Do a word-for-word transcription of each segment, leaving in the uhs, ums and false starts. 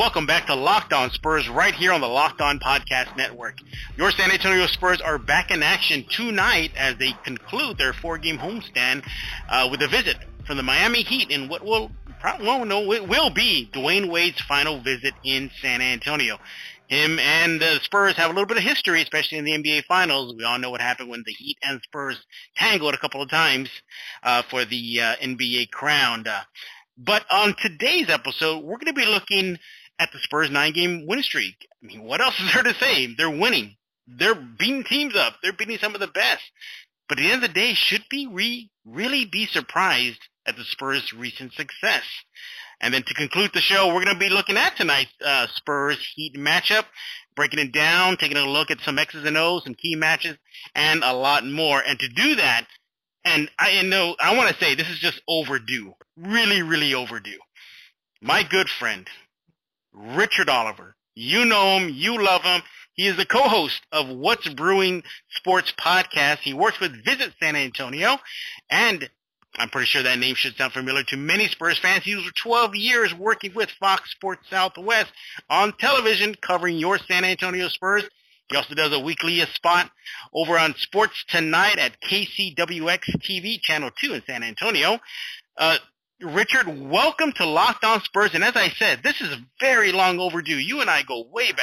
welcome back to Locked On Spurs right here on the Locked On Podcast Network. Your San Antonio Spurs are back in action tonight as they conclude their four-game homestand uh, with a visit from the Miami Heat in what will probably, well, no, it will be Dwayne Wade's final visit in San Antonio. Him and the Spurs have a little bit of history, especially in the N B A Finals. We all know what happened when the Heat and Spurs tangled a couple of times uh, for the uh, N B A crown. Uh, but on today's episode, we're going to be looking at the Spurs nine-game winning streak. I mean, what else is there to say? They're winning. They're beating teams up. They're beating some of the best. But at the end of the day, should we re- really be surprised at the Spurs' recent success? And then to conclude the show, we're going to be looking at tonight's uh, Spurs-Heat matchup, breaking it down, taking a look at some X's and O's, some key matches, and a lot more. And to do that, and I know I want to say this is just overdue, really, really overdue. My good friend, Richard Oliver. You know him. You love him. He is the co-host of What's Brewing Sports Podcast. He works with Visit San Antonio, and I'm pretty sure that name should sound familiar to many Spurs fans. He was for twelve years working with Fox Sports Southwest on television covering your San Antonio Spurs. He also does a weekly spot over on Sports Tonight at K C W X T V, Channel two in San Antonio. Uh, Richard, welcome to Locked On Spurs. And as I said, this is very long overdue. You and I go way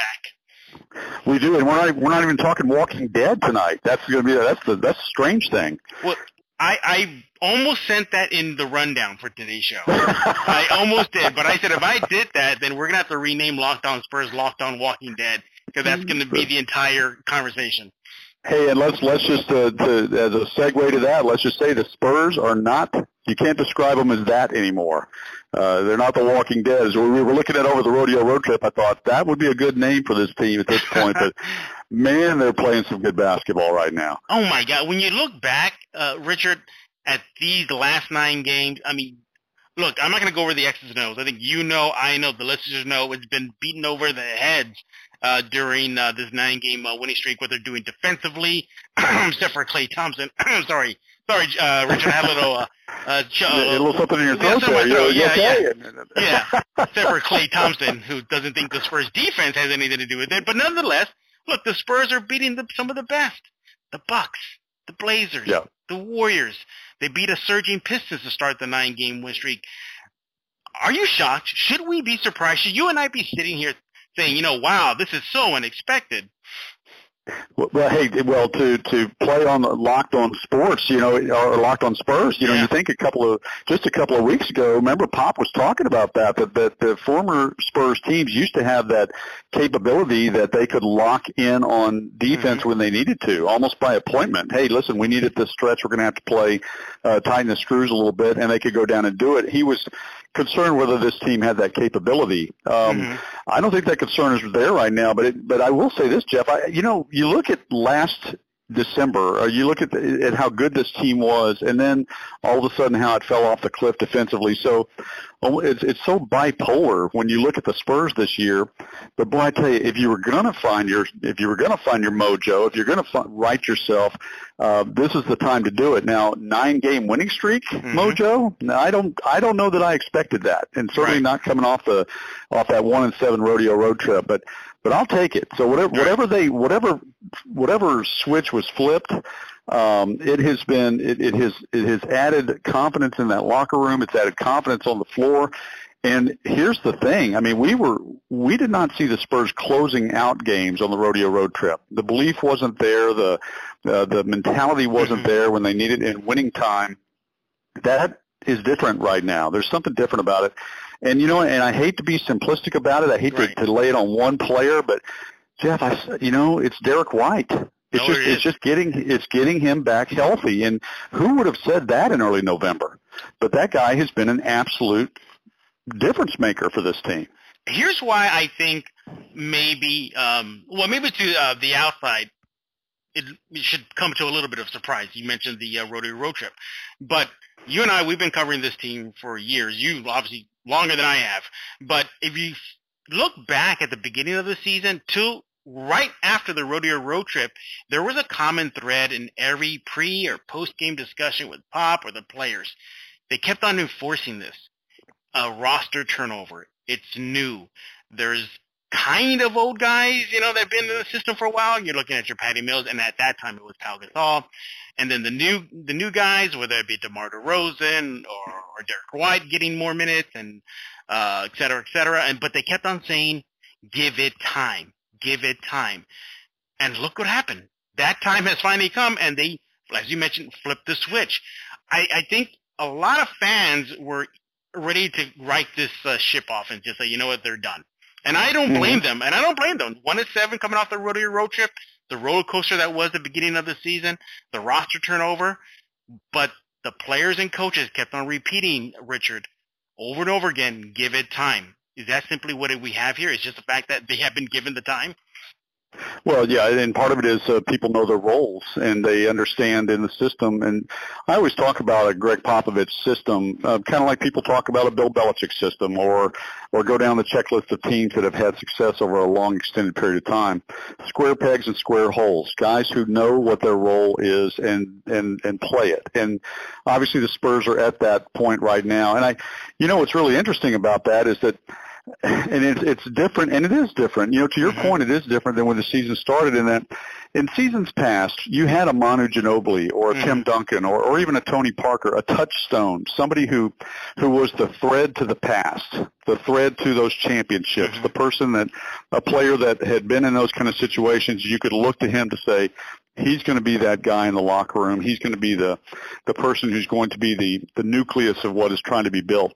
back. We do, and we're not, we're not even talking Walking Dead tonight. That's going to be that's the that's a strange thing. Well, I, I almost sent that in the rundown for today's show. I almost did, but I said if I did that, then we're going to have to rename Locked On Spurs Locked On Walking Dead, because that's going to be the entire conversation. Hey, and let's let's just uh, to, as a segue to that, let's just say the Spurs are not. You can't describe them as that anymore. Uh, they're not the Walking Dead. As we were looking at over the rodeo road trip, I thought that would be a good name for this team at this point. But man, they're playing some good basketball right now. Oh my God! When you look back, uh, Richard, at these last nine games, I mean, look, I'm not going to go over the X's and O's. I think you know, I know, the listeners know it's been beaten over the heads uh, during uh, this nine-game uh, winning streak, what they're doing defensively, except for Klay Thompson. sorry, sorry, uh, Richard, I have a little, uh, uh, ch- a little something in your throat. Yeah, there. yeah, okay? yeah. yeah. Except for Klay Thompson, who doesn't think the Spurs defense has anything to do with it. But nonetheless, look, the Spurs are beating the, some of the best. The Bucks, the Blazers, yeah. the Warriors. They beat a surging Pistons to start the nine-game win streak. Are you shocked? Should we be surprised? Should you and I be sitting here saying, you know, wow, this is so unexpected? Well, well, hey, well, to to play on the Locked On Sports, you know, or Locked On Spurs, you know, yeah. you think a couple of just a couple of weeks ago, remember Pop was talking about that that that the former Spurs teams used to have that capability that they could lock in on defense mm-hmm. when they needed to, almost by appointment. Hey, listen, we need it this stretch. We're going to have to play uh, tighten the screws a little bit, and they could go down and do it. He was concerned whether this team had that capability. Um, mm-hmm. I don't think that concern is there right now, but it, but I will say this, Jeff. I, you know, you look at last December, or you look at, the, at how good this team was, and then all of a sudden how it fell off the cliff defensively. So it's it's so bipolar when you look at the Spurs this year. But boy, I tell you, if you were going to find your if you were going to find your mojo, if you're going to right yourself, uh, this is the time to do it. Now, nine game winning streak, mm-hmm. mojo. Now, I don't I don't know that I expected that, and certainly right. not coming off the off that one and seven rodeo road trip, but. But I'll take it. So whatever, whatever they, whatever, whatever switch was flipped, um, it has been, it, it has, it has added confidence in that locker room. It's added confidence on the floor. And here's the thing. I mean, we were, we did not see the Spurs closing out games on the rodeo road trip. The belief wasn't there. The, uh, the mentality wasn't there when they needed it in winning time. That is different right now. There's something different about it. And, you know, and I hate to be simplistic about it. I hate right. to, to lay it on one player, but Jeff, I, you know, it's Derek White. It's no, just, it it's just getting, it's getting him back healthy. And who would have said that in early November? But that guy has been an absolute difference maker for this team. Here's why I think maybe, um, well, maybe to uh, the outside, it, it should come to a little bit of surprise. You mentioned the uh, rodeo road trip, but you and I, we've been covering this team for years. You obviously longer than I have. But if you look back at the beginning of the season to right after the rodeo road trip, there was a common thread in every pre or post-game discussion with Pop or the players. They kept on enforcing this. A roster turnover. It's new. There's kind of old guys, you know, that have been in the system for a while. You're looking at your Patty Mills, and at that time it was Pau Gasol. And then the new the new guys, whether it be DeMar DeRozan or, or Derek White getting more minutes and uh, et cetera, et cetera. And, but they kept on saying, give it time, give it time. And look what happened. That time has finally come, and they, as you mentioned, flipped the switch. I, I think a lot of fans were ready to write this uh, ship off and just say, you know what, they're done. And I don't blame mm-hmm. them, and I don't blame them. One and seven coming off the rodeo road trip, the roller coaster that was the beginning of the season, the roster turnover. But the players and coaches kept on repeating, Richard, over and over again, give it time. Is that simply what we have here? Is just the fact that they have been given the time? Well, yeah, and part of it is uh, people know their roles and they understand in the system. And I always talk about a Greg Popovich system, uh, kind of like people talk about a Bill Belichick system, or or go down the checklist of teams that have had success over a long, extended period of time. Square pegs and square holes, guys who know what their role is and and and play it. And obviously, the Spurs are at that point right now. And I, you know, what's really interesting about that is that. And it's, it's different, and it is different. You know, to your mm-hmm. point, it is different than when the season started in that in seasons past, you had a Manu Ginobili or a mm-hmm. Tim Duncan or, or even a Tony Parker, a touchstone, somebody who, who was the thread to the past, the thread to those championships, mm-hmm. the person that, a player that had been in those kind of situations, you could look to him to say, he's going to be that guy in the locker room. He's going to be the, the person who's going to be the, the nucleus of what is trying to be built.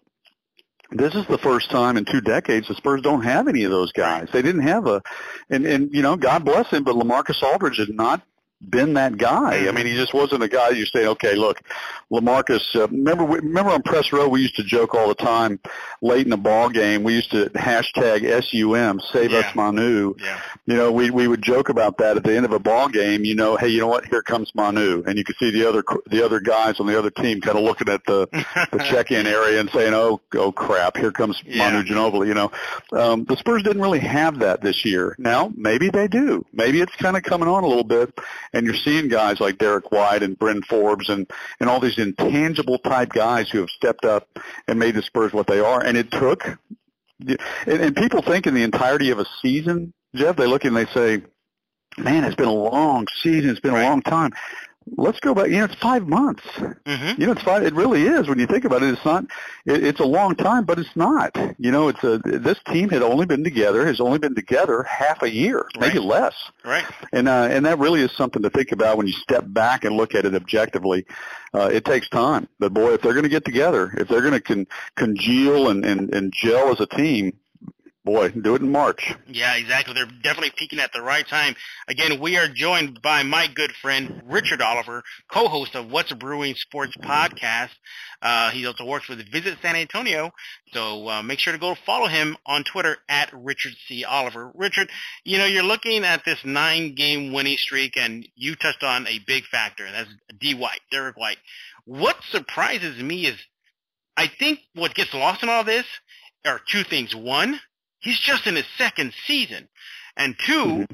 This is the first time in two decades the Spurs don't have any of those guys. They didn't have a, and, and you know, God bless him, but LaMarcus Aldridge had not been that guy. I mean, he just wasn't a guy you say, okay, look, LaMarcus, uh, remember, remember on press row, we used to joke all the time late in the ball game. We used to hashtag S U M, save yeah. us Manu. Yeah. You know, we, we would joke about that at the end of a ball game, you know, hey, you know what, here comes Manu. And you could see the other, the other guys on the other team kind of looking at the, the check-in area and saying, oh, oh crap, here comes yeah. Manu Ginobili, you know. Um, the Spurs didn't really have that this year. Now, maybe they do. Maybe it's kind of coming on a little bit. And you're seeing guys like Derek White and Bryn Forbes and, and all these intangible type guys who have stepped up and made the Spurs what they are. And it took, and, and people think in the entirety of a season, Jeff, they look and they say, man, it's been a long season. It's been right. a long time. Let's go back. You know, it's five months. Mm-hmm. You know, it's five. It really is when you think about it. It's not. It, it's a long time, but it's not. You know, it's a. This team had only been together. Has only been together half a year, maybe right. less. Right. And uh, and that really is something to think about when you step back and look at it objectively. Uh, it takes time, but boy, if they're going to get together, if they're going to con- congeal and, and and gel as a team. Boy, do it in March. Yeah, exactly. They're definitely peaking at the right time. Again, we are joined by my good friend, Richard Oliver, co-host of What's Brewing Sports Podcast. Uh, he also works with Visit San Antonio. So uh, make sure to go follow him on Twitter at Richard C. Oliver. Richard, you know, you're looking at this nine-game winning streak, and you touched on a big factor, and that's D. White, Derek White. What surprises me is I think what gets lost in all this are two things. One, he's just in his second season. And two, mm-hmm.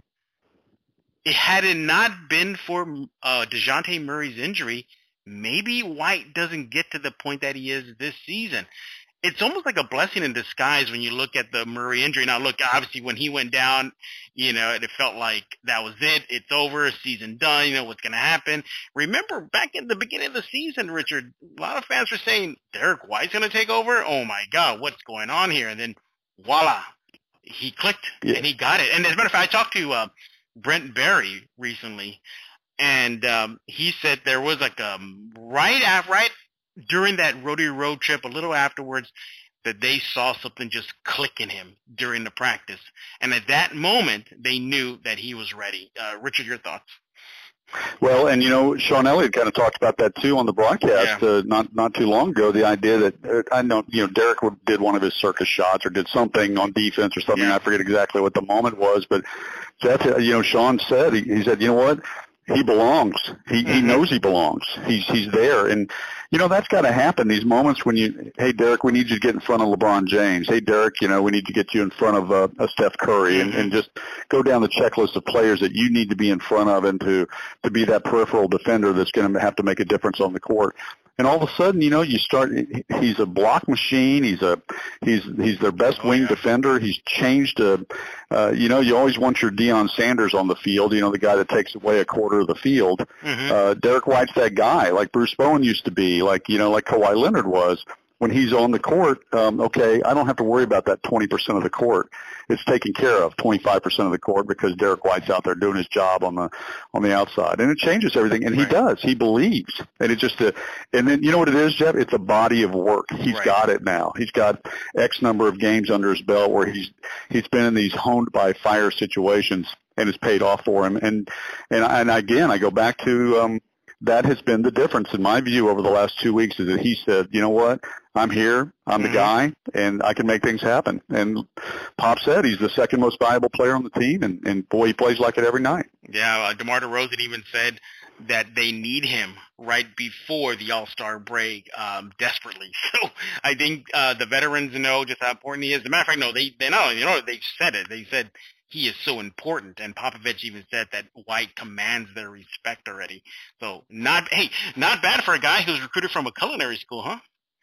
it had it not been for uh, DeJounte Murray's injury, maybe White doesn't get to the point that he is this season. It's almost like a blessing in disguise when you look at the Murray injury. Now, look, obviously when he went down, you know, it felt like that was it. It's over. Season done. You know what's going to happen. Remember, back in the beginning of the season, Richard, a lot of fans were saying, Derek White's going to take over? Oh, my God, what's going on here? And then, voila. He clicked, yeah. and he got it. And as a matter of fact, I talked to uh, Brent Barry recently, and um, he said there was like um, right after, right during that rodeo road trip, a little afterwards, that they saw something just click in him during the practice. And at that moment, they knew that he was ready. Uh, Richard, your thoughts? Well, and you know, Sean Elliott kind of talked about that too on the broadcast yeah. uh, not not too long ago. The idea that uh, I know, you know, Derek did one of his circus shots or did something on defense or something. Yeah. I forget exactly what the moment was, but Jeff, you know, Sean said he, he said, you know what, he belongs. He mm-hmm. he knows he belongs. He's he's there, and you know that's got to happen. These moments when you, hey Derek, we need you to get in front of LeBron James. Hey Derek, you know we need to get you in front of uh, a Steph Curry, mm-hmm. and, and just go down the checklist of players that you need to be in front of, and to to be that peripheral defender that's going to have to make a difference on the court. and all of a sudden, you know, you start. He's a block machine. He's a he's he's their best oh, wing yeah. defender. He's changed. A, uh, you know, you always want your Deion Sanders on the field. You know, the guy that takes away a quarter of the field. Mm-hmm. Uh, Derek White's that guy, like Bruce Bowen used to be, like you know, like Kawhi Leonard was. When he's on the court, um, okay, I don't have to worry about that twenty percent of the court. It's taken care of, twenty-five percent of the court, because Derek White's out there doing his job on the on the outside, and it changes everything. And he right. does. He believes, and it's just a. And then you know what it is, Jeff? It's a body of work. He's right. got it now. He's got X number of games under his belt where he's he's been in these honed by fire situations, and it's paid off for him. And and and again, I go back to. Um, That has been the difference in my view over the last two weeks is that he said, you know what, I'm here, I'm the mm-hmm. guy, and I can make things happen. And Pop said he's the second most valuable player on the team, and, and boy, he plays like it every night. Yeah, uh, DeMar DeRozan even said that they need him right before the All-Star break um, desperately. So I think uh, the veterans know just how important he is. As a matter of fact, no, they, they know, you know, they said it. They said he is so important, and Popovich even said that White commands their respect already. So not hey, not bad for a guy who's recruited from a culinary school, huh?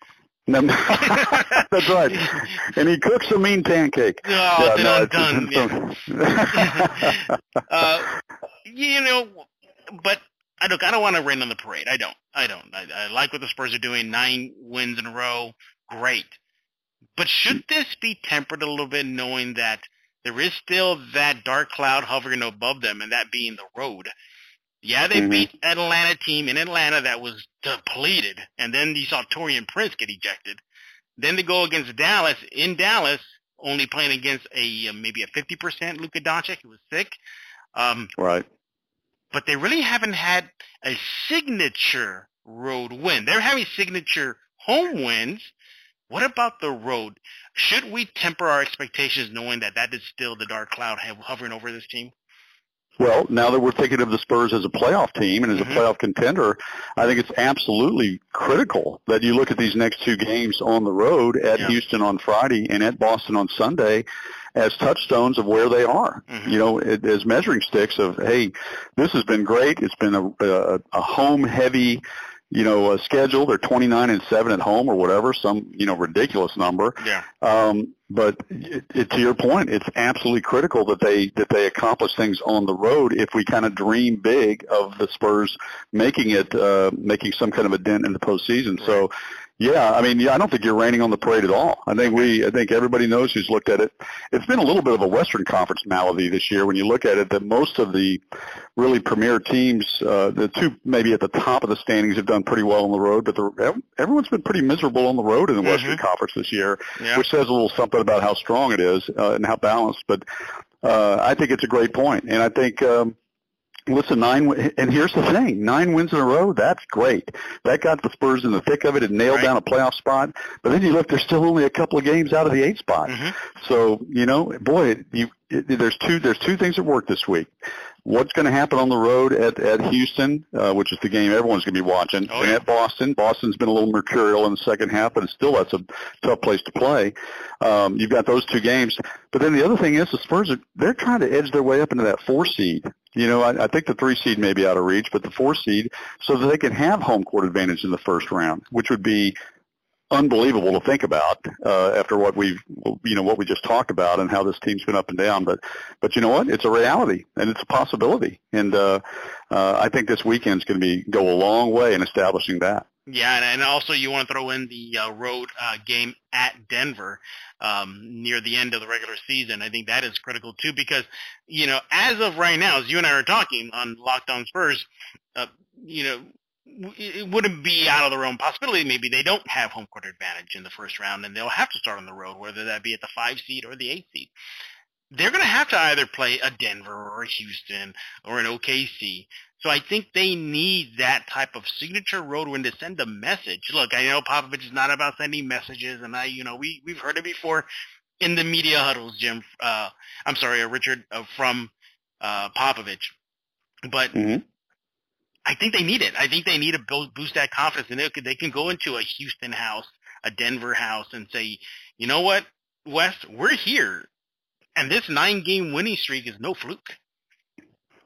That's right. And he cooks a mean pancake. Oh, yeah, then no, I'm it's, done. Yeah. uh, you know, but I look, I don't want to rain on the parade. I don't. I don't. I, I like what the Spurs are doing. Nine wins in a row. Great. But should this be tempered a little bit, knowing that there is still that dark cloud hovering above them, and that being the road? Yeah, they mm-hmm. beat an Atlanta team in Atlanta that was depleted, and then you saw Taurean Prince get ejected. Then they go against Dallas in Dallas, only playing against a uh, maybe a fifty percent Luka Doncic who was sick. Um, right. But they really haven't had a signature road win. They're having signature home wins. What about the road? Should we temper our expectations knowing that that is still the dark cloud hovering over this team? Well, now that we're thinking of the Spurs as a playoff team and as mm-hmm. a playoff contender, I think it's absolutely critical that you look at these next two games on the road at yeah. Houston on Friday and at Boston on Sunday as touchstones of where they are, mm-hmm. you know, as measuring sticks of, hey, this has been great. It's been a, a, a home-heavy you know, a schedule. They're twenty-nine and seven at home or whatever, some, you know, ridiculous number. Yeah. Um, but it, it, to your point, it's absolutely critical that they, that they accomplish things on the road if we kind of dream big of the Spurs making it, uh, making some kind of a dent in the postseason. Right. So, yeah, I mean, yeah, I don't think you're raining on the parade at all. I think we, I think everybody knows who's looked at it. It's been a little bit of a Western Conference malady this year when you look at it, that most of the really premier teams, uh, the two maybe at the top of the standings have done pretty well on the road, but the, everyone's been pretty miserable on the road in the mm-hmm. Western Conference this year, yeah. which says a little something about how strong it is uh, and how balanced. But uh, I think it's a great point, and I think. Um, Listen, nine, and here's the thing, nine wins in a row, that's great. That got the Spurs in the thick of it and nailed right. down a playoff spot. But then you look, there's still only a couple of games out of the eight spot. Mm-hmm. So, you know, boy, you, it, there's two, there's two things that work this week. What's going to happen on the road at, at Houston, uh, which is the game everyone's going to be watching, oh, and yeah. at Boston. Boston's been a little mercurial in the second half, but it's still that's a tough place to play. Um, you've got those two games. But then the other thing is the Spurs, are, they're trying to edge their way up into that four seed. You know, I, I think the three seed may be out of reach, but the four seed, so that they can have home court advantage in the first round, which would be unbelievable to think about uh, after what we've, you know, what we just talked about and how this team's been up and down. But, but you know what? It's a reality and it's a possibility. And uh, uh, I think this weekend's going to be go a long way in establishing that. Yeah, and, and also you want to throw in the uh, road uh, game at Denver um, near the end of the regular season. I think that is critical too because, you know, as of right now, as you and I are talking on Locked On Spurs, uh, you know, it wouldn't be out of the realm possibility. Maybe they don't have home court advantage in the first round, and they'll have to start on the road, whether that be at the five seed or the eight seed. They're going to have to either play a Denver or a Houston or an O K C. So I think they need that type of signature road win to send a message. Look, I know Popovich is not about sending messages, and I, you know, we we've heard it before in the media huddles, Jim. Uh, I'm sorry, uh, Richard uh, from uh, Popovich, but. Mm-hmm. I think they need it. I think they need to boost that confidence, and they, they can go into a Houston house, a Denver house, and say, you know what, Wes, we're here, and this nine-game winning streak is no fluke.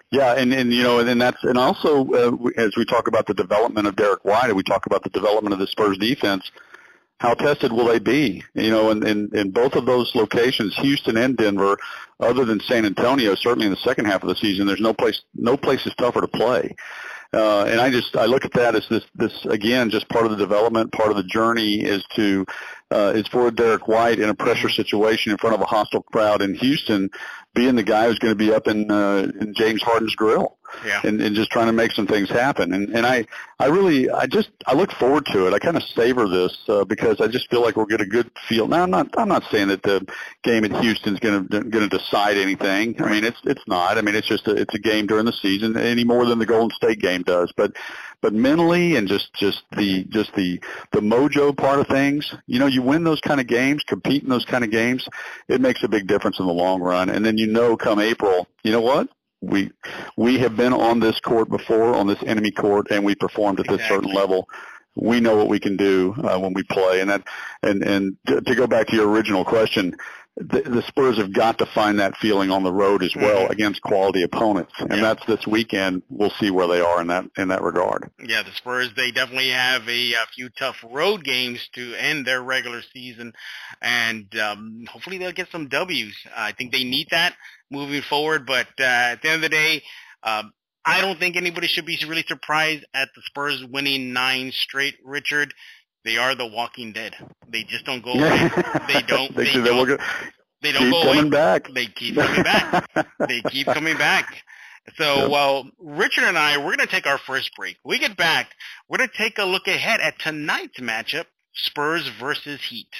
Yeah, and, and you know, and, and that's and also uh, as we talk about the development of Derek White, and we talk about the development of the Spurs defense, how tested will they be? You know, in, in, in both of those locations, Houston and Denver, other than San Antonio, certainly in the second half of the season, there's no place no place is tougher to play. Uh, and I just I look at that as this this again just part of the development, part of the journey is to uh, is for Derek White in a pressure situation in front of a hostile crowd in Houston, being the guy who's going to be up in uh, in James Harden's grill. Yeah. And, and just trying to make some things happen. And, and I, I really, I just, I look forward to it. I kind of savor this uh, because I just feel like we'll get a good feel. Now, I'm not, I'm not saying that the game in Houston is going to, going to decide anything. I mean, it's, it's not. I mean, it's just, a, it's a game during the season any more than the Golden State game does. But, but mentally and just, just the, just the, the mojo part of things, you know, you win those kind of games, compete in those kind of games, it makes a big difference in the long run. And then, you know, come April, you know what? We we have been on this court before, on this enemy court, and we performed at this Exactly. certain level. We know what we can do uh, when we play, and that and and to, to go back to your original question, the, the Spurs have got to find that feeling on the road as well Mm-hmm. against quality opponents, and Yeah. that's this weekend. We'll see where they are in that in that regard. Yeah, the Spurs, they definitely have a, a few tough road games to end their regular season, and um, hopefully they'll get some W's. I think they need that moving forward, but uh, at the end of the day, um, I don't think anybody should be really surprised at the Spurs winning nine straight, Richard. They are the Walking Dead. They just don't go away. They don't. they, They they, don't, will go, they don't keep go coming away. back. They keep coming back. They keep coming back. So, Yep. well, Richard and I, we're going to take our first break. When we get back, we're going to take a look ahead at tonight's matchup, Spurs versus Heat.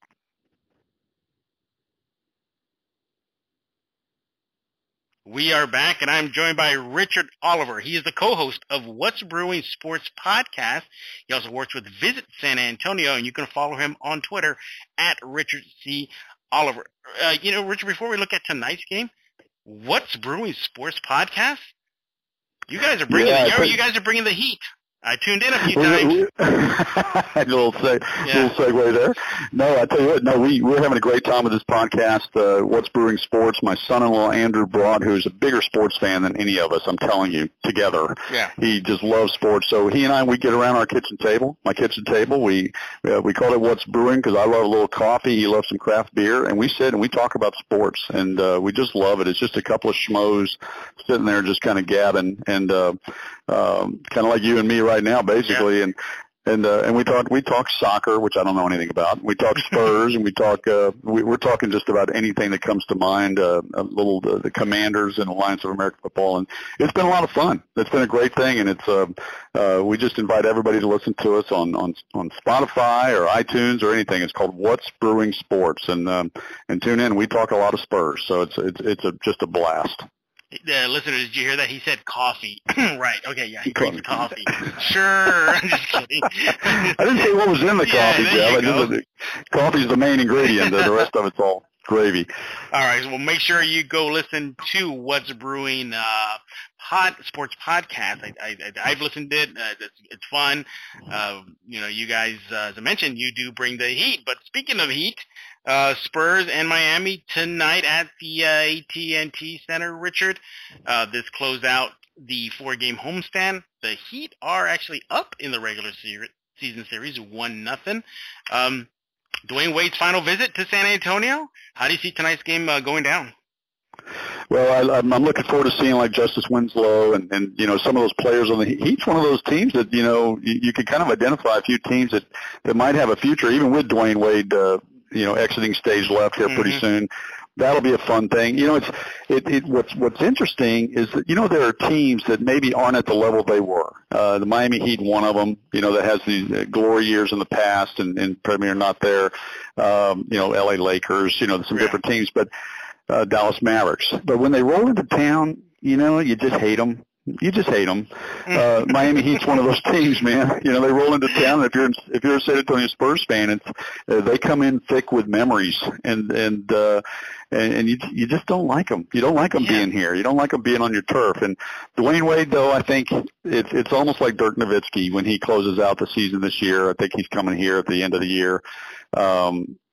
We are back, and I'm joined by Richard Oliver. He is the co-host of What's Brewing Sports Podcast. He also works with Visit San Antonio, and you can follow him on Twitter at Richard C. Oliver. Uh, you know, Richard, before we look at tonight's game, What's Brewing Sports Podcast? You guys are bringing Yeah, the, think- you guys are bringing the heat. I tuned in a few We're- times. we- little, seg- Yeah. little segue there. No, I tell you what, no, we, we're having a great time with this podcast, uh, What's Brewing Sports. My son-in-law, Andrew Broad, who's a bigger sports fan than any of us, I'm telling you, together. Yeah. He just loves sports. So he and I, we get around our kitchen table, my kitchen table. We uh, we call it What's Brewing because I love a little coffee. He loves some craft beer. And we sit and we talk about sports. And uh, we just love it. It's just a couple of schmoes sitting there just kind of gabbing. And uh, um, kind of like you and me right now, basically. Yeah. And and uh, and we talk we talk soccer, which I don't know anything about. We talk Spurs, and we talk uh, we, we're talking just about anything that comes to mind. Uh, a little the, the Commanders and Alliance of American Football, and it's been a lot of fun. It's been a great thing, and it's uh, uh, we just invite everybody to listen to us on on on Spotify or iTunes or anything. It's called What's Brewing Sports, and um, and tune in. We talk a lot of Spurs, so it's it's it's a, just a blast. Uh, listeners, did you hear that? He said coffee. Right. Okay, yeah, he drinks Coffee. coffee. Sure. I'm just kidding. I didn't say what was in the Yeah, coffee, there Jeff. you I just go. said coffee's the main ingredient. The rest of it's all gravy. All right, well, make sure you go listen to What's Brewing uh, pod, Sports Podcast. I, I, I've listened to it. Uh, it's, it's fun. Uh, you know, you guys, uh, as I mentioned, you do bring the heat. But speaking of heat, uh, Spurs and Miami tonight at the uh, A T and T Center, Richard. Uh, this closed out the four-game homestand. The Heat are actually up in the regular se- season series, one nothing. Um, Dwayne Wade's final visit to San Antonio. How do you see tonight's game uh, going down? Well, I, I'm I'm looking forward to seeing like Justice Winslow and, and you know some of those players on the Heat. Heat's one of those teams that you know you, you can kind of identify a few teams that, that might have a future, even with Dwayne Wade, uh, you know, exiting stage left here pretty Mhm. soon. That'll be a fun thing. You know, it's it, it what's what's interesting is that you know there are teams that maybe aren't at the level they were. Uh, the Miami Heat, one of them, you know, that has these uh, glory years in the past and, and Premier not there. Um, you know, L A Lakers, you know, some Yeah. different teams, but uh, Dallas Mavericks. But when they roll into town, you know, you just hate them. You just hate them. Uh, Miami Heat's one of those teams, man. You know, they roll into town. And if you're if you're a San Antonio Spurs fan, it's uh, they come in thick with memories, and and uh, and, and you you just don't like them. You don't like them Yeah. being here. You don't like them being on your turf. And Dwayne Wade, though, I think it's it's almost like Dirk Nowitzki when he closes out the season this year. I think he's coming here at the end of the year. Um,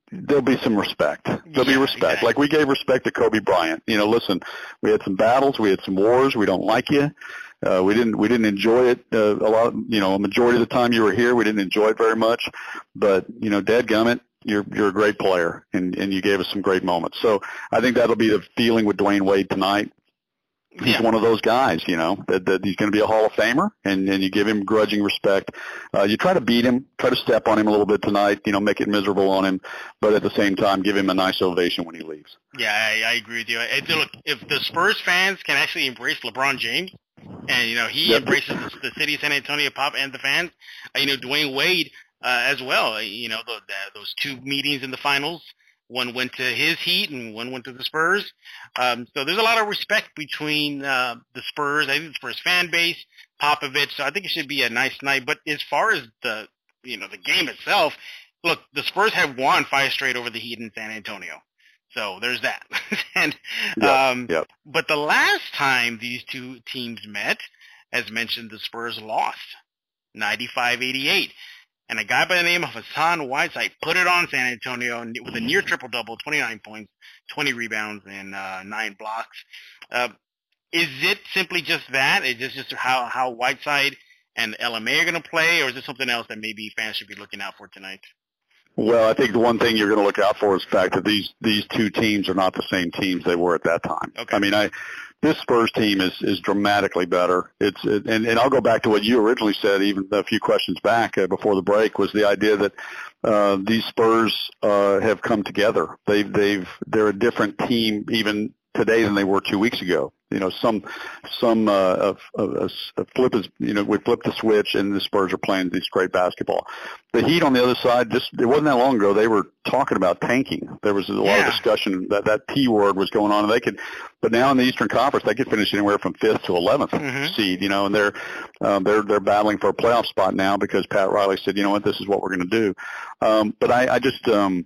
there'll be some respect. There'll yeah, be respect. Exactly. Like we gave respect to Kobe Bryant. You know, listen, we had some battles, we had some wars. We don't like you. Uh, we didn't we didn't enjoy it uh, a lot. You know, a majority of the time you were here, we didn't enjoy it very much. But you know, dadgummit, you're you're a great player, and and you gave us some great moments. So I think that'll be the feeling with Dwayne Wade tonight. He's yeah. one of those guys, you know, that, that he's going to be a Hall of Famer, and, and you give him grudging respect. Uh, you try to beat him, try to step on him a little bit tonight, you know, make it miserable on him, but at the same time, give him a nice ovation when he leaves. Yeah, I, I agree with you. I, look, if the Spurs fans can actually embrace LeBron James, and, you know, he yep. embraces the, the city of San Antonio, Pop, and the fans, uh, you know, Dwayne Wade uh, as well, you know, the, the, those two meetings in the finals, one went to his Heat and one went to the Spurs. Um, so there's a lot of respect between uh, the Spurs, I think the Spurs fan base, Popovich. So I think it should be a nice night. But as far as the, you know, the game itself, look, the Spurs have won five straight over the Heat in San Antonio. So there's that. and yep, um, yep. But the last time these two teams met, as mentioned, the Spurs lost ninety-five eighty-eight. And a guy by the name of Hassan Whiteside put it on San Antonio with a near triple-double, twenty-nine points, twenty rebounds, and uh, nine blocks. Uh, is it simply just that? Is this just how, how Whiteside and L M A are going to play, or is it something else that maybe fans should be looking out for tonight? Well, I think the one thing you're going to look out for is the fact that these, these two teams are not the same teams they were at that time. Okay. I mean, I this Spurs team is, is dramatically better. It's it, and, and I'll go back to what you originally said, even a few questions back uh, before the break, was the idea that uh, these Spurs uh, have come together. They've they've they're a different team even today than they were two weeks ago. You know, some some uh, a, a, a flip is you know we flipped the switch and the Spurs are playing this great basketball. The Heat on the other side, just it wasn't that long ago they were talking about tanking. There was a lot yeah. of discussion that that T word was going on, and they could. But now in the Eastern Conference, they could finish anywhere from fifth to eleventh mm-hmm. seed. You know, and they're um, they're they're battling for a playoff spot now because Pat Riley said, you know what, this is what we're going to do. Um, but I, I just. Um,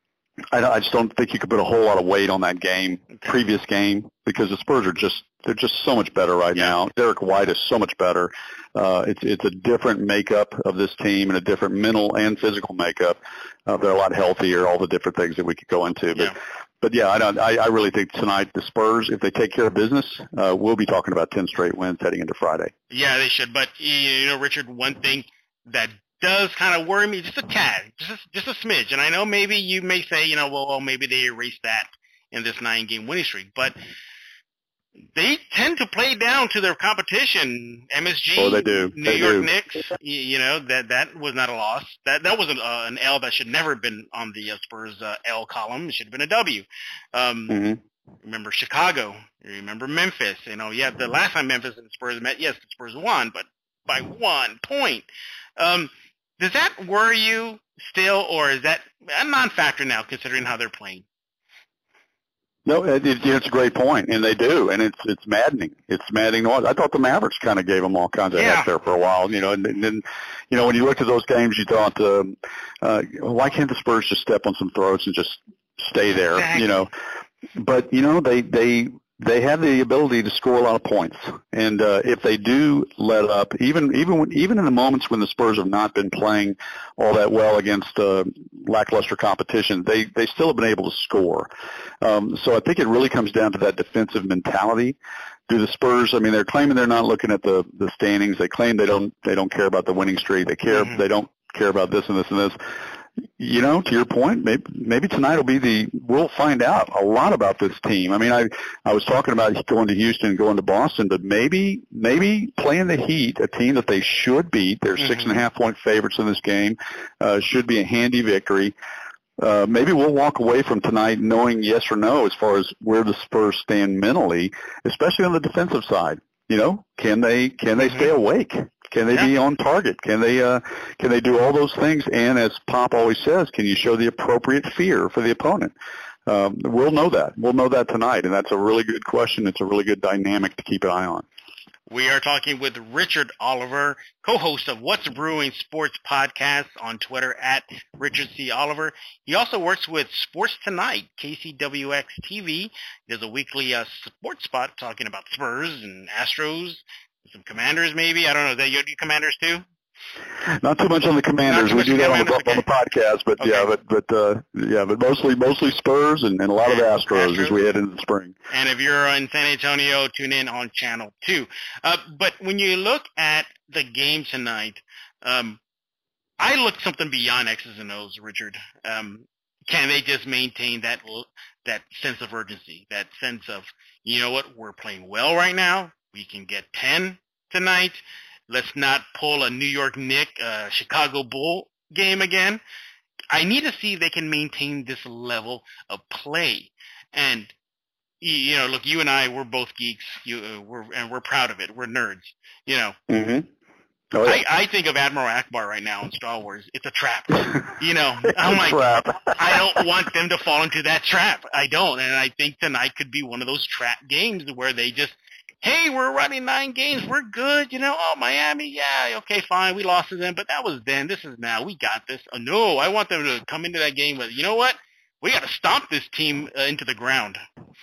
I, I just don't think you could put a whole lot of weight on that game, okay. previous game, because the Spurs are just they're just so much better right yeah. now. Derek White is so much better. Uh, it's it's a different makeup of this team and a different mental and physical makeup. Uh, they're a lot healthier. All the different things that we could go into, but. Yeah. But yeah, I, don't, I I really think tonight the Spurs, if they take care of business, uh, we'll be talking about ten straight wins heading into Friday. Yeah, they should. But you know, Richard, one thing that does kind of worry me just a tad, just a, just a smidge. And I know maybe you may say, you know, well, well maybe they erased that in this nine-game winning streak, but they tend to play down to their competition. M S G, oh, they do. New they York do. Knicks, you, you know, that that was not a loss. That that was an, uh, an L that should never have been on the uh, Spurs uh, L column. It should have been a W. Um, mm-hmm. Remember Chicago. You remember Memphis. You know, yeah, the last time Memphis and the Spurs met, yes, the Spurs won, but by one point. Um, does that worry you still, or is that a non-factor now, considering how they're playing? No, it, it, it's a great point, and they do, and it's it's maddening. It's maddening. I thought the Mavericks kind of gave them all kinds of yeah. heck there for a while, you know. And then, you know, when you looked at those games, you thought, um, uh, why can't the Spurs just step on some throats and just stay there, exactly. you know? But you know, they they they have the ability to score a lot of points, and uh, if they do let up, even even when, even in the moments when the Spurs have not been playing all that well against uh, lackluster competition, they they still have been able to score. Um, so I think it really comes down to that defensive mentality. Do the Spurs? I mean, they're claiming they're not looking at the the standings. They claim they don't they don't care about the winning streak. They care mm-hmm. they don't care about this and this and this. You know, to your point, maybe maybe tonight will be the. We'll find out a lot about this team. I mean, I I was talking about going to Houston and going to Boston, but maybe maybe playing the Heat, a team that they should beat. They're mm-hmm. six and a half point favorites in this game. Uh, should be a handy victory. Uh, maybe we'll walk away from tonight knowing yes or no as far as where the Spurs stand mentally, especially on the defensive side. You know, can they can they mm-hmm. stay awake? Can they yeah. be on target? Can they uh, can they do all those things? And as Pop always says, can you show the appropriate fear for the opponent? Um, we'll know that. We'll know that tonight, and that's a really good question. It's a really good dynamic to keep an eye on. We are talking with Richard Oliver, co-host of What's Brewing Sports Podcast on Twitter at Richard C. Oliver. He also works with Sports Tonight, K C W X T V. He does a weekly uh, sports spot talking about Spurs and Astros, some Commanders maybe. I don't know. Is that your Commanders too? Not too much on the Commanders. We do that on the, okay. on the podcast, but okay. yeah, but but uh, yeah, but mostly mostly Spurs and, and a lot and of Astros, Astros as we head into the spring. And if you're in San Antonio, tune in on Channel Two. Uh, but when you look at the game tonight, um, I look something beyond X's and O's, Richard. Um, can they just maintain that that sense of urgency, that sense of, you know what, we're playing well right now. We can get ten tonight. Let's not pull a New York Knicks, uh, Chicago Bull game again. I need to see if they can maintain this level of play. And, you know, look, you and I, we're both geeks. You, uh, we're and we're proud of it. We're nerds. You know. Mm-hmm. Oh, yeah. I, I think of Admiral Akbar right now in Star Wars. It's a trap. You know, I'm like, trap. I don't want them to fall into that trap. I don't. And I think tonight could be one of those trap games where they just, hey, we're running nine games. We're good. You know, oh, Miami, yeah, okay, fine. We lost to them, but that was then. This is now. We got this. Oh, no, I want them to come into that game with, you know what? We got to stomp this team uh, into the ground.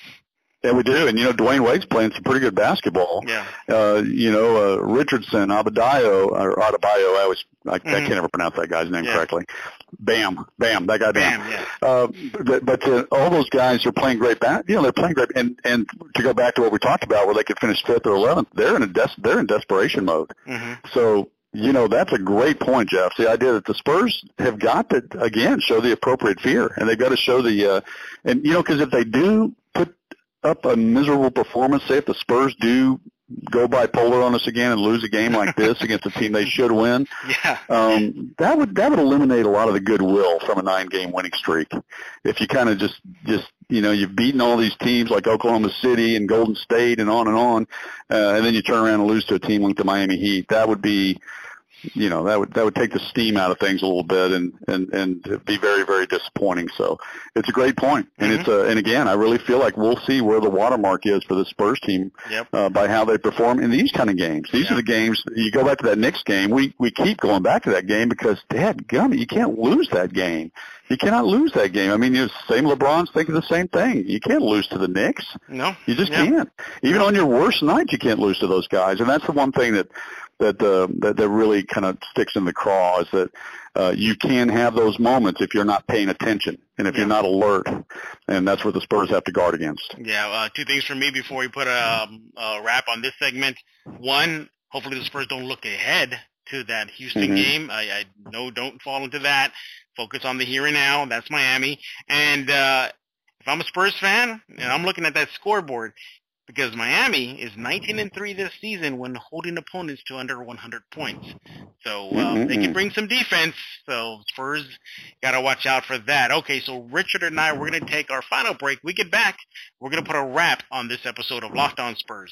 Yeah, we do. And, you know, Dwayne Wade's playing some pretty good basketball. Yeah. Uh, you know, uh, Richardson, Adebayo, or Adebayo, I always, I, mm-hmm. I can't ever pronounce that guy's name yeah. correctly. Bam, Bam, that guy Bam. Bam, yeah. Uh, but but uh, all those guys are playing great bas- You know, they're playing great. And, and to go back to what we talked about where they could finish fifth or eleventh, they're in a des- they're in desperation mode. Mm-hmm. So, you know, that's a great point, Jeff. The idea that the Spurs have got to, again, show the appropriate fear. And they've got to show the, uh, and, you know, because if they do put up a miserable performance, say if the Spurs do go bipolar on us again and lose a game like this against a team they should win, yeah, um, that would that would eliminate a lot of the goodwill from a nine-game winning streak. If you kind of just just you know you've beaten all these teams like Oklahoma City and Golden State and on and on, uh, and then you turn around and lose to a team like the Miami Heat, that would be. You know, that would that would take the steam out of things a little bit and and and be very very disappointing. So it's a great point, and mm-hmm. it's a and again I really feel like we'll see where the watermark is for the Spurs team yep. uh, by how they perform in these kind of games. These yep. are the games. You go back to that Knicks game. We we keep going back to that game because dadgummit, you can't lose that game. You cannot lose that game. I mean, you same LeBron's thinking the same thing. You can't lose to the Knicks. No, you just yep. can't. Even on your worst night, you can't lose to those guys, and that's the one thing that. That, uh, that that really kind of sticks in the craw is that uh, you can have those moments if you're not paying attention and if yeah. you're not alert, and that's what the Spurs have to guard against. Yeah, uh, two things for me before we put a, a wrap on this segment. One, hopefully the Spurs don't look ahead to that Houston mm-hmm. game. I, I no, don't fall into that. Focus on the here and now. That's Miami. And uh, if I'm a Spurs fan and I'm looking at that scoreboard, because Miami is nineteen and three this season when holding opponents to under one hundred points. So uh, mm-hmm. they can bring some defense. So Spurs got to watch out for that. Okay, so Richard and I, we're going to take our final break. We get back, we're going to put a wrap on this episode of Locked On Spurs.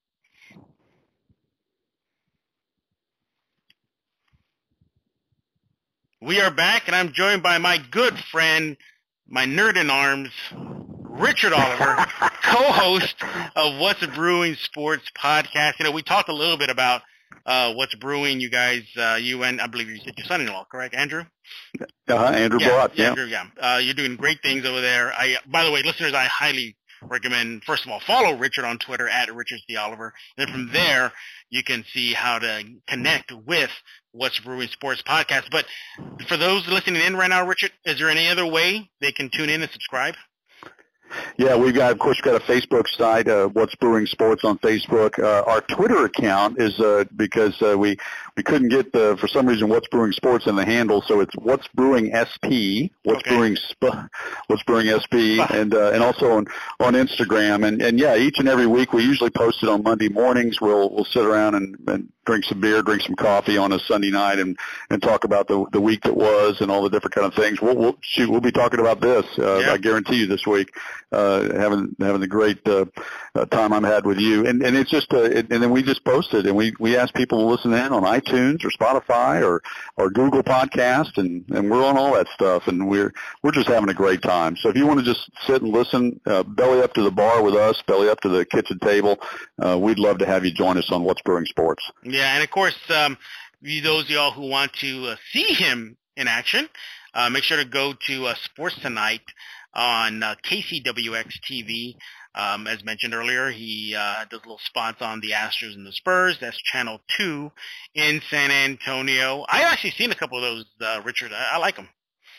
We are back, and I'm joined by my good friend, my nerd in arms, Richard Oliver, co-host of What's Brewing Sports podcast. You know, we talked a little bit about uh, What's Brewing. You guys, uh, you and I believe you said your son-in-law, correct, Andrew? Uh-huh, Andrew yeah, Blatt, yeah. yeah. Andrew, yeah. Uh, you're doing great things over there. I, by the way, listeners, I highly recommend, first of all, follow Richard on Twitter at Richard C. Oliver. And then from there, you can see how to connect with What's Brewing Sports podcast. But for those listening in right now, Richard, is there any other way they can tune in and subscribe? Yeah, we've got, of course, we've got a Facebook site, uh, What's Brewing Sports on Facebook. Uh, our Twitter account is uh, because uh, we we couldn't get, uh, for some reason, What's Brewing Sports in the handle, so it's What's Brewing S P, What's okay. Brewing Sp- What's Brewing S P, and uh, and also on, on Instagram. And, and, yeah, each and every week we usually post it on Monday mornings. We'll we'll sit around and, and drink some beer, drink some coffee on a Sunday night, and, and talk about the the week that was and all the different kind of things. We'll, we'll shoot, we'll be talking about this, uh, yeah. I guarantee you, this week. Uh, having having the great uh, uh, time I've had with you, and and it's just uh, it, and then we just posted, and we we asked people to listen in on iTunes or Spotify or or Google Podcast, and and we're on all that stuff, and we're we're just having a great time. So if you want to just sit and listen, uh, belly up to the bar with us, belly up to the kitchen table, uh, we'd love to have you join us on What's Brewing Sports. Yeah, and of course, um, those of y'all who want to uh, see him in action, uh, make sure to go to uh, Sports Tonight. on uh, K C W X T V. Um, as mentioned earlier, he uh, does little spots on the Astros and the Spurs. That's Channel two in San Antonio. I've actually seen a couple of those, uh, Richard. I, I like them.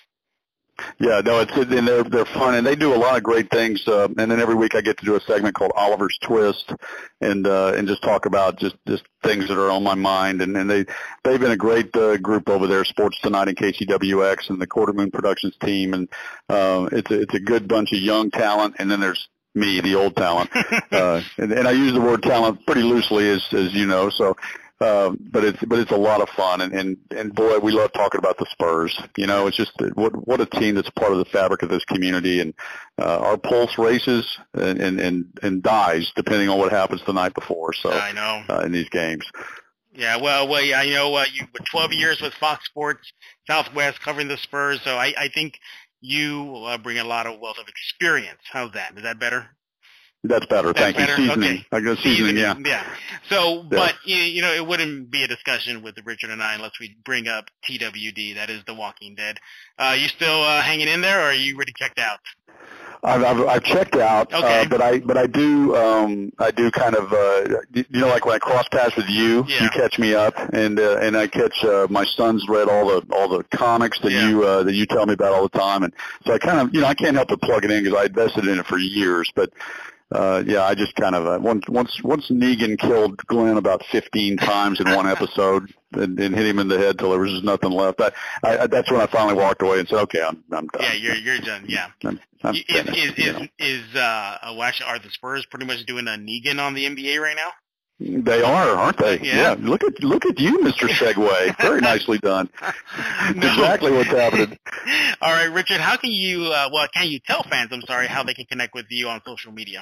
Yeah, no, it's and they're they're fun, and they do a lot of great things. Uh, and then every week I get to do a segment called Oliver's Twist, and uh, and just talk about just, just things that are on my mind. And, and they they've been a great uh, group over there, Sports Tonight and K C W X and the Quarter Moon Productions team. And uh, it's a, it's a good bunch of young talent, and then there's me, the old talent. uh, and, and I use the word talent pretty loosely, as as you know. So. Uh, but it's but it's a lot of fun, and, and and boy, we love talking about the Spurs. You know, it's just what what a team that's part of the fabric of this community, and uh, our pulse races and, and and and dies depending on what happens the night before. So I know uh, in these games. Yeah, well, well, yeah, you know, uh, you with twelve years with Fox Sports Southwest covering the Spurs, so I, I think you uh, bring a lot of wealth of experience. How's that? Is that better? That's better. That's Thank better? you. Seasoning. Okay. I go seasoning, seasoning, yeah. Yeah. So, yeah. but, you know, it wouldn't be a discussion with Richard and I unless we bring up T W D, that is The Walking Dead. Uh, you still uh, hanging in there, or are you already checked out? I've, I've, I've checked out, okay. uh, but I but I do um, I do kind of uh, you know, like when I cross paths with you, yeah. you catch me up, and uh, and I catch uh, my son's read all the all the comics that yeah. you uh, that you tell me about all the time, and so I kind of you know I can't help but plug it in because I invested in it for years, but. Uh, yeah, I just kind of, uh, once, once, once Negan killed Glenn about fifteen times in one episode and, and hit him in the head till there was just nothing left, I, I, that's when I finally walked away and said, okay, I'm, I'm done. Yeah, you're, you're done, yeah. I'm, I'm is, finished, is, you is, know. is, uh, well, actually, are the Spurs pretty much doing a Negan on the N B A right now? They are, aren't they? Yeah. yeah. Look at, look at you, Mister Segway. Very nicely done. No. Exactly what's happening. All right, Richard, how can you, uh, well, can you tell fans, I'm sorry, how they can connect with you on social media?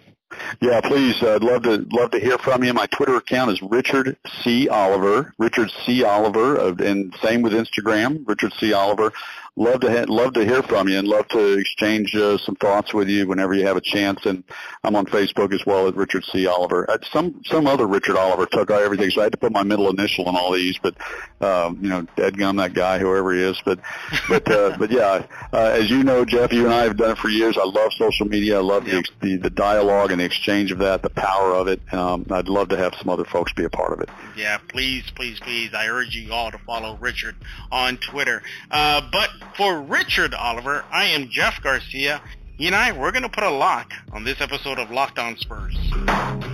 Yeah, please. Uh, I'd love to love to hear from you. My Twitter account is Richard C. Oliver. Richard C. Oliver, uh, and same with Instagram, Richard C. Oliver. Love to ha- love to hear from you, and love to exchange uh, some thoughts with you whenever you have a chance. And I'm on Facebook as well as Richard C. Oliver. Uh, some some other Richard Oliver took out everything, so I had to put my middle initial on all these. But um, you know, Deadgum, that guy, whoever he is. But but uh, but yeah, uh, as you know, Jeff, you and I have done it for years. I love social media. I love yep. the, the the dialogue and the exchange of that, the power of it. Um, I'd love to have some other folks be a part of it. Yeah, please, please, please. I urge you all to follow Richard on Twitter. Uh, but for Richard Oliver, I am Jeff Garcia. He and I, we're going to put a lock on this episode of Locked On Spurs.